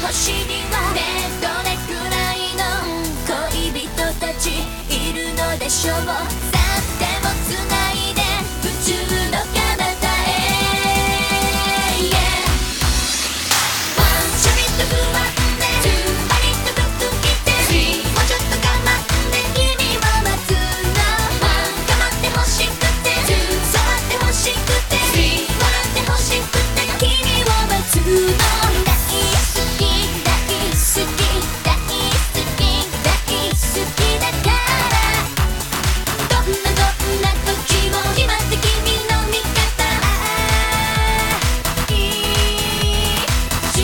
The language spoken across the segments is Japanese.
星にはねどれくらいの恋人たちいるのでしょう。さってもつないで宇宙の彼方へ、ちょびっと不安でパリッと服着て、もうちょっと我慢で君を待つの。構って欲しくて触って欲しくて笑って欲しくて君を待つの。大好き大好き大好き大好きだから、どんな時も決まって君の味方愛して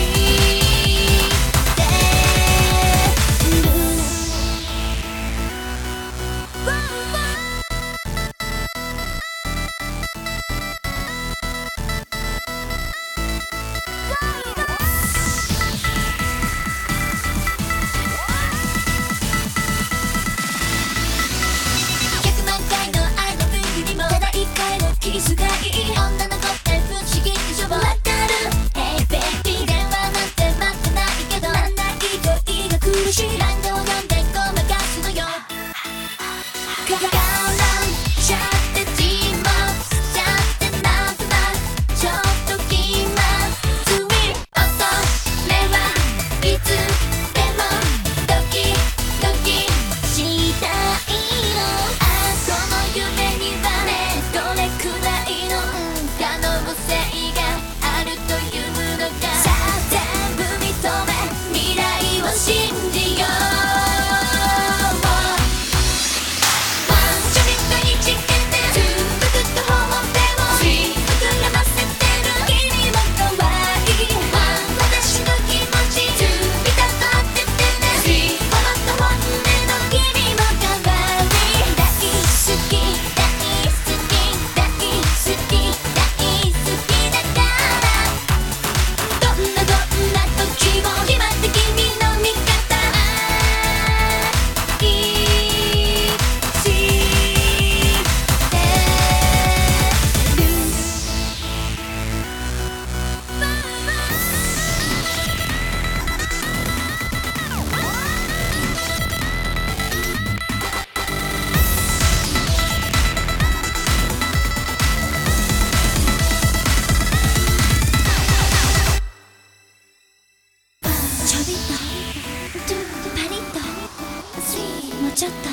100万回の愛のプールにもただ一回のキスがいい。女の子って不思議でしょ。わかる Hey baby 電話なんて待ってないけど、なんない恋が苦しい。何度読んでごまかすのよ。絡んじゃって自慢しちゃってなんとなくちょっと気まずい。乙女はいつでもドキドキしたいの。その夢にはねどれくらいの可能性があるというのか。さあ全部認め未来を信じよう。ちょびっといじけてふくっとほっぺを膨らませてる君も可愛い。私の気持ちピタッと当ててね。ほんと本音の君も可愛い。大好き大好き大好き大好きだから、どんな時も決まって君の味方愛してる。ちょびっとパリッともうちょっと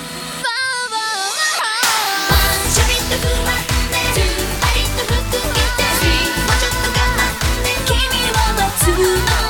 ちょびっと不安でパリッと服着て、もうちょっと我慢で君を待つの。